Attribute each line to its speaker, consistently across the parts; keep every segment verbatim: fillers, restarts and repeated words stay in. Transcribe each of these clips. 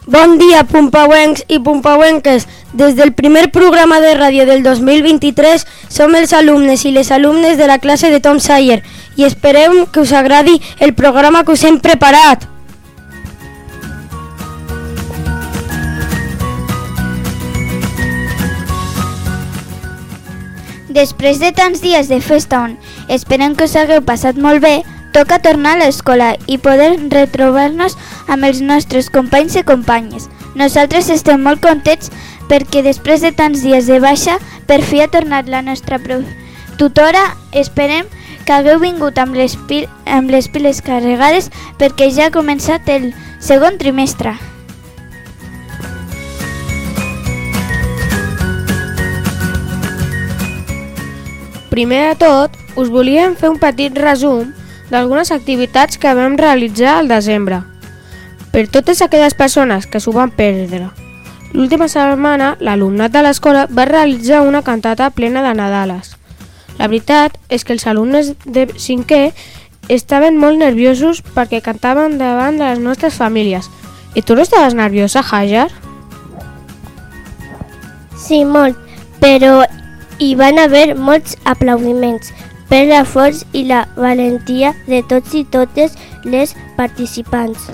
Speaker 1: Bon dia, pompauencs i pompauenques. Des del primer programa de ràdio del dos mil vint-i-tres som els alumnes i les alumnes de la classe de Tom Sawyer i esperem que us agradi el programa que us hem preparat.
Speaker 2: Després de tants dies de festa on esperem que us hagueu passat molt bé, toca tornar a l'escola i poder retrobar-nos amb els nostres companys i companyes. Nosaltres estem molt contents perquè després de tants dies de baixa, per fi ha tornat la nostra tutora. Esperem que hagueu vingut amb les, pil amb les piles carregades perquè ja ha començat el segon trimestre.
Speaker 3: Primer de tot, us volíem fer un petit resum d'algunes activitats que vam realitzar al desembre. Per totes aquelles persones que s'ho van perdre, l'última setmana l'alumnat de l'escola va realitzar una cantata plena de Nadales. La veritat és que els alumnes de cinquè estaven molt nerviosos perquè cantaven davant de les nostres famílies. I tu no estaves nerviosa, Hajar?
Speaker 4: Sí, molt, però hi van haver molts aplaudiments per l'esforç i la valentia de tots i totes les participants.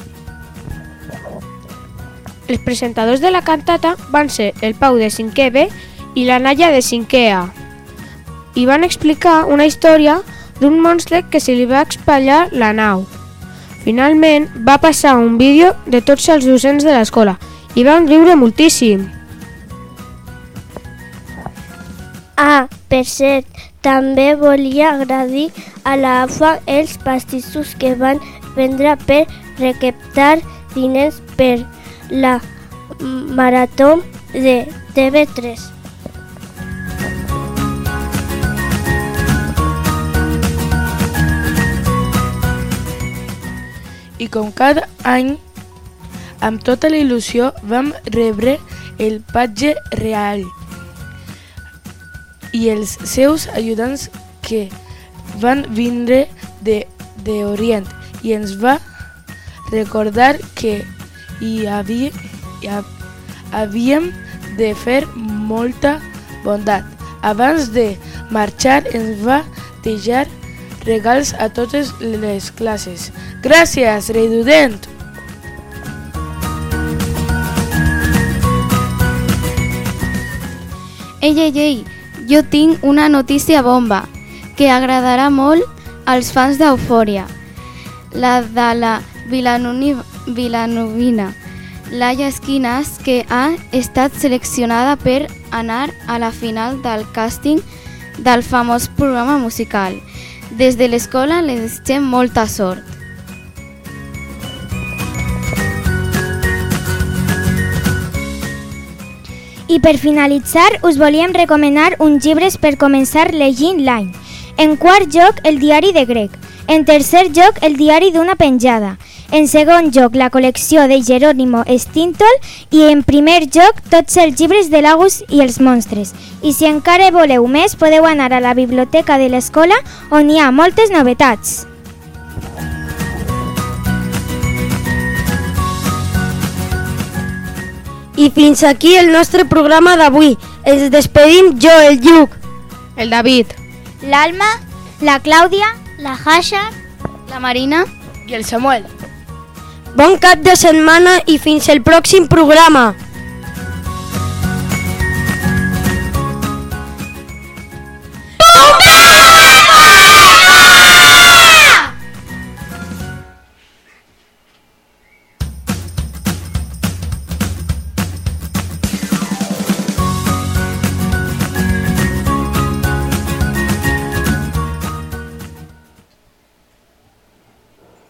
Speaker 3: Els presentadors de la cantata van ser el Pau de cinquè B i la Naya de cinquè A. I van explicar una història d'un monstre que se li va espatllar la nau. Finalment va passar un vídeo de tots els docents de l'escola i van riure moltíssim.
Speaker 4: Ah, per cert, també volia agrair a la A F A els pastissos que van vendre per recaptar diners per la marató de T V tres.
Speaker 5: I com cada any, amb tota la il·lusió, vam rebre el patge real i els seus ajudants que van vindre de, de Orient i ens va recordar que hi havia, hi havíem de fer molta bondat. Abans de marxar ens va deixar regals a totes les classes. Gràcies, Redudent!
Speaker 6: Ei, ei, ei! Jo tinc una notícia bomba que agradarà molt als fans d'Eufòria. La de la vilanovina Laia Esquinas, que ha estat seleccionada per anar a la final del càsting del famós programa musical. Des de l'escola li desitgem molta sort.
Speaker 2: I per finalitzar, us volíem recomanar uns llibres per començar llegint l'any. En quart lloc, el diari de grec. En tercer lloc, el diari d'una penjada. En segon lloc, la col·lecció de Jerónimo Stintol. I en primer lloc, tots els llibres de l'Agus i els monstres. I si encara voleu més, podeu anar a la biblioteca de l'escola, on hi ha moltes novetats.
Speaker 1: I fins aquí el nostre programa d'avui. Ens despedim jo, el Lluc,
Speaker 3: el David,
Speaker 2: l'Alma, la Clàudia,
Speaker 4: la Hajar,
Speaker 6: la Marina
Speaker 5: i el Samuel.
Speaker 1: Bon cap de setmana i fins el pròxim programa.